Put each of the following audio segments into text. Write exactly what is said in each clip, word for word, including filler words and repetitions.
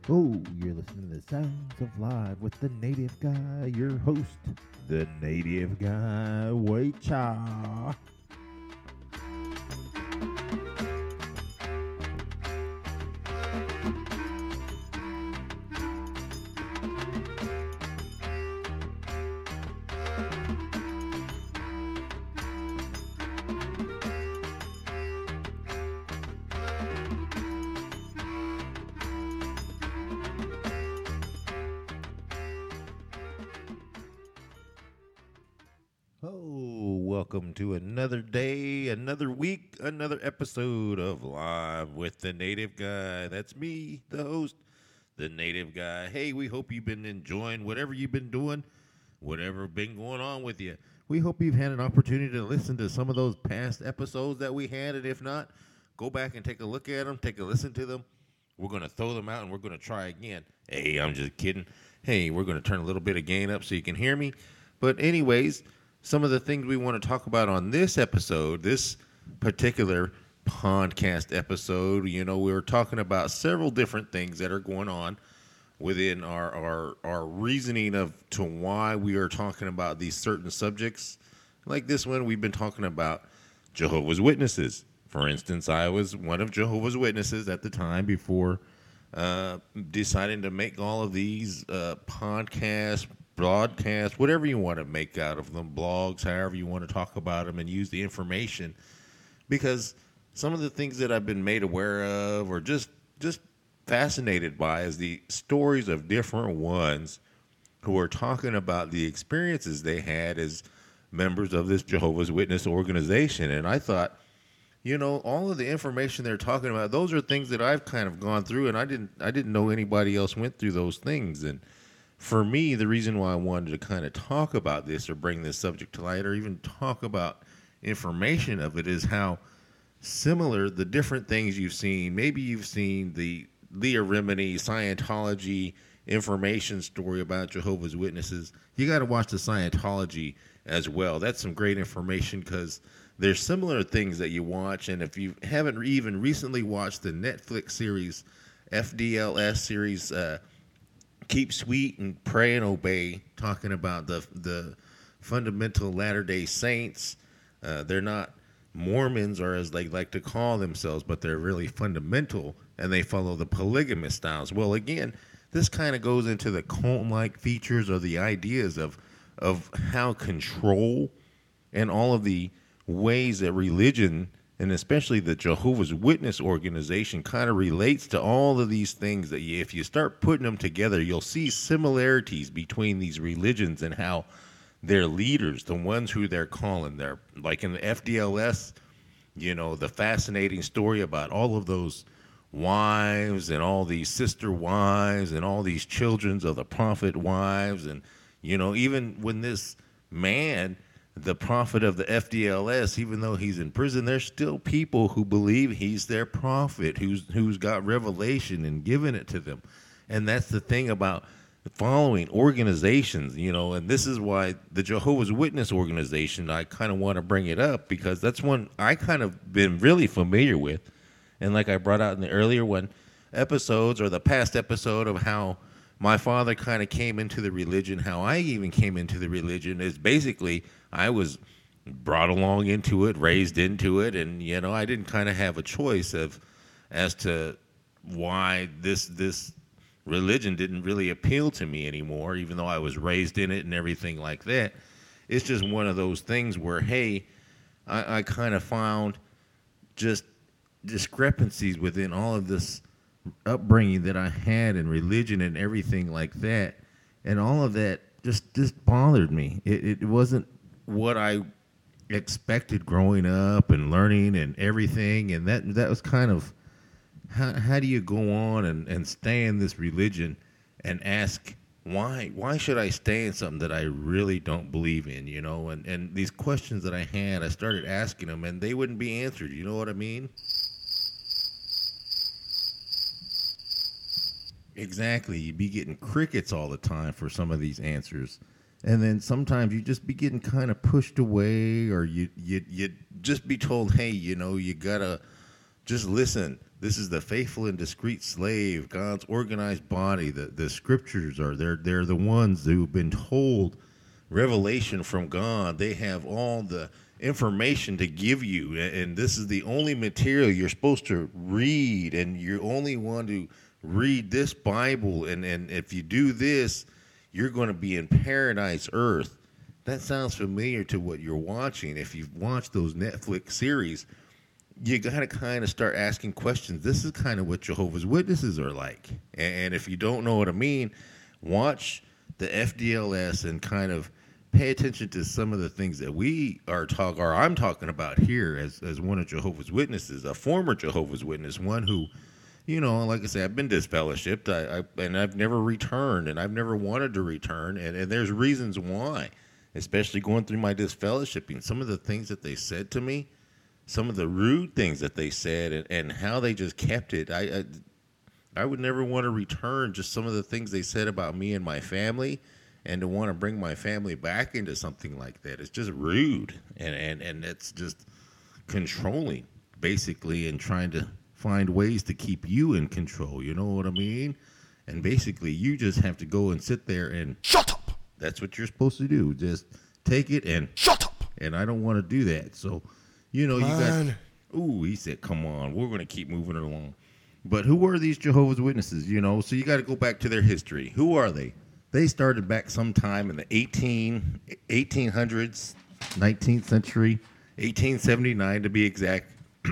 Oh, you're listening to the Sounds of Live with the Native Guy, your host, the Native Guy Waicha. Oh, welcome to another day, another week, another episode of Live with the Native Guy. That's me, the host, the Native Guy. Hey, we hope you've been enjoying whatever you've been doing, whatever been going on with you. We hope you've had an opportunity to listen to some of those past episodes that we had, and if not, go back and take a look at them, take a listen to them. We're going to throw them out and we're going to try again. Hey, I'm just kidding. Hey, we're going to turn a little bit of gain up so you can hear me. But anyways, some of the things we want to talk about on this episode, this particular podcast episode, you know, we were talking about several different things that are going on within our, our, our reasoning of to why we are talking about these certain subjects. Like this one, we've been talking about Jehovah's Witnesses. For instance, I was one of Jehovah's Witnesses at the time before uh, deciding to make all of these uh, podcasts, broadcasts, whatever you want to make out of them, blogs, however you want to talk about them and use the information. Because some of the things that I've been made aware of or just just fascinated by is the stories of different ones who are talking about the experiences they had as members of this Jehovah's Witness organization. And I thought, you know, all of the information they're talking about, those are things that I've kind of gone through, and I didn't I didn't know anybody else went through those things. And for me, the reason why I wanted to kind of talk about this or bring this subject to light or even talk about information of it is how similar the different things you've seen. Maybe you've seen the Leah Remini Scientology information story about Jehovah's Witnesses. You got to watch the Scientology as well. That's some great information because there's similar things that you watch, and if you haven't even recently watched the Netflix series, F D L S series, uh, Keep Sweet and Pray and Obey, talking about the the fundamental Latter-day Saints. Uh, they're not Mormons, or as they like to call themselves, but they're really fundamental, and they follow the polygamous styles. Well, again, this kind of goes into the cult-like features or the ideas of of how control and all of the ways that religion, and especially the Jehovah's Witness organization, kind of relates to all of these things that you, if you start putting them together, you'll see similarities between these religions and how their leaders, the ones who they're calling, they're like in the F D L S, you know, the fascinating story about all of those wives and all these sister wives and all these children's of the prophet wives. And, you know, even when this man, the prophet of the F D L S, even though he's in prison, there's still people who believe he's their prophet, who's who's got revelation and given it to them. And that's the thing about following organizations, you know, and this is why the Jehovah's Witness organization, I kind of want to bring it up because that's one I kind of been really familiar with. And like I brought out in the earlier one episodes or the past episode of how my father kind of came into the religion, how I even came into the religion is basically I was brought along into it, raised into it, and, you know, I didn't kind of have a choice of as to why this this religion didn't really appeal to me anymore, even though I was raised in it and everything like that. It's just one of those things where, hey, I, I kind of found just discrepancies within all of this upbringing that I had in religion and everything like that, and all of that just just bothered me. It, it wasn't what I expected growing up and learning and everything, and that that was kind of how how do you go on and, and stay in this religion and ask why why should I stay in something that I really don't believe in, you know? And and these questions that I had, I started asking them, and they wouldn't be answered. You know what I mean? Exactly. You'd be getting crickets all the time for some of these answers. And then sometimes you just be getting kind of pushed away, or you you you just be told, hey, you know, you gotta Just listen. This is the faithful and discreet slave, God's organized body. The the scriptures are they're they're the ones who've been told revelation from God. They have all the information to give you, and this is the only material you're supposed to read, and you only want to read this Bible, and, and if you do this, you're going to be in paradise earth. That sounds familiar to what you're watching. If you've watched those Netflix series, you got to kind of start asking questions. This is kind of what Jehovah's Witnesses are like. And if you don't know what I mean, watch the F D L S and kind of pay attention to some of the things that we are talk or I'm talking about here as, as one of Jehovah's Witnesses, a former Jehovah's Witness, one who, you know, like I say, I've been disfellowshipped, I, I, and I've never returned, and I've never wanted to return, and, and there's reasons why, especially going through my disfellowshipping. Some of the things that they said to me, some of the rude things that they said, and, and how they just kept it, I, I I would never want to return just some of the things they said about me and my family, and to want to bring my family back into something like that. It's just rude, and, and, and it's just controlling, basically, and trying to find ways to keep you in control. You know what I mean? And basically, you just have to go and sit there and shut up. That's what you're supposed to do. Just take it and shut up. And I don't want to do that. So, you know, Come you got. on. Ooh, he said, "Come on, we're going to keep moving it along." But who are these Jehovah's Witnesses? You know, so you got to go back to their history. Who are they? They started back sometime in the eighteen, eighteen hundreds, nineteenth century, eighteen seventy-nine to be exact.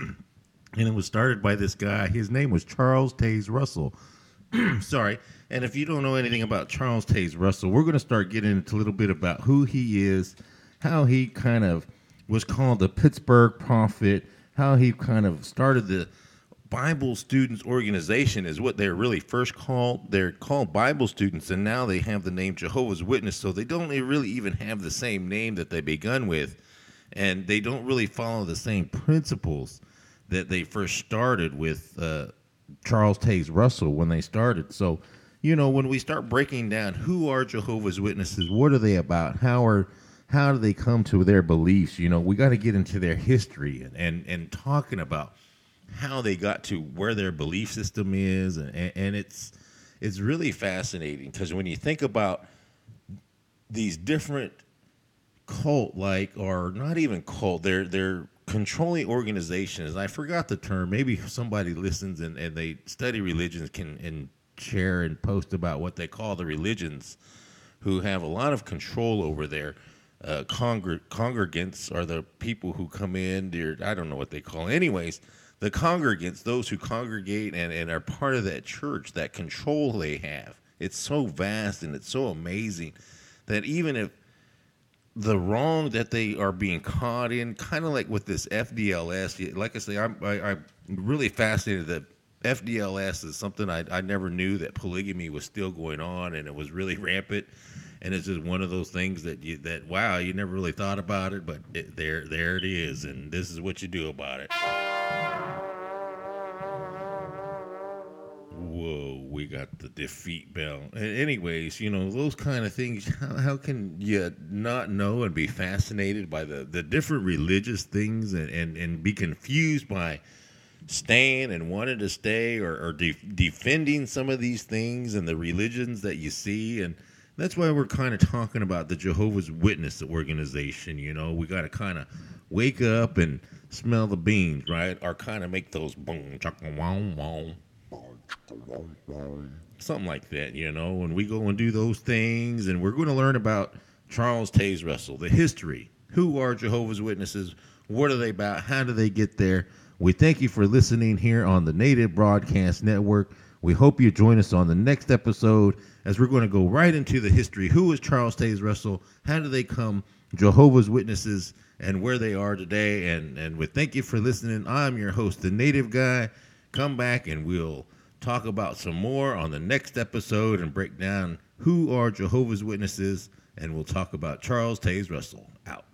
And it was started by this guy. His name was Charles Taze Russell. Sorry. And if you don't know anything about Charles Taze Russell, we're going to start getting into a little bit about who he is, how he kind of was called the Pittsburgh Prophet, how he kind of started the Bible Students Organization is what they're really first called. They're called Bible Students, and now they have the name Jehovah's Witness, so they don't really even have the same name that they begun with, and they don't really follow the same principles that they first started with uh, Charles Taze Russell when they started. So, you know, when we start breaking down who are Jehovah's Witnesses, what are they about, how are how do they come to their beliefs, you know, we got to get into their history and, and, and talking about how they got to where their belief system is, and, and it's it's really fascinating because when you think about these different cult-like, or not even cult, they're they're controlling organizations. I forgot the term. Maybe somebody listens and, and they study religions can and share and post about what they call the religions, who have a lot of control over their uh, congr- congregants, or the people who come in. They're, I don't know what they call it. Anyways, the congregants, those who congregate and, and are part of that church, that control they have. It's so vast and it's so amazing that even if the wrong that they are being caught in, kind of like with this F D L S, like I say, I'm, I, I'm really fascinated that F D L S is something I, I never knew that polygamy was still going on, and it was really rampant. And it's just one of those things that you, that, wow, you never really thought about it, but it, there, there it is. And this is what you do about it. Whoa, we got the defeat bell. Anyways, you know, those kind of things, how, how can you not know and be fascinated by the, the different religious things, and, and, and be confused by staying and wanting to stay, or, or de- defending some of these things and the religions that you see? And that's why we're kind of talking about the Jehovah's Witness organization. You know, we got to kind of wake up and smell the beans, right? Or kind of make those boom, chaka, wow, wow. Something like that, you know, and we go and do those things, and we're going to learn about Charles Taze Russell, the history. Who are Jehovah's Witnesses? What are they about? How do they get there? We thank you for listening here on the Native Broadcast Network. We hope you join us on the next episode, as we're going to go right into the history. Who is Charles Taze Russell? How do they come Jehovah's Witnesses, and where they are today? And, and we thank you for listening. I'm your host, the Native Guy. Come back and we'll talk about some more on the next episode and break down who are Jehovah's Witnesses, and we'll talk about Charles Taze Russell. Out.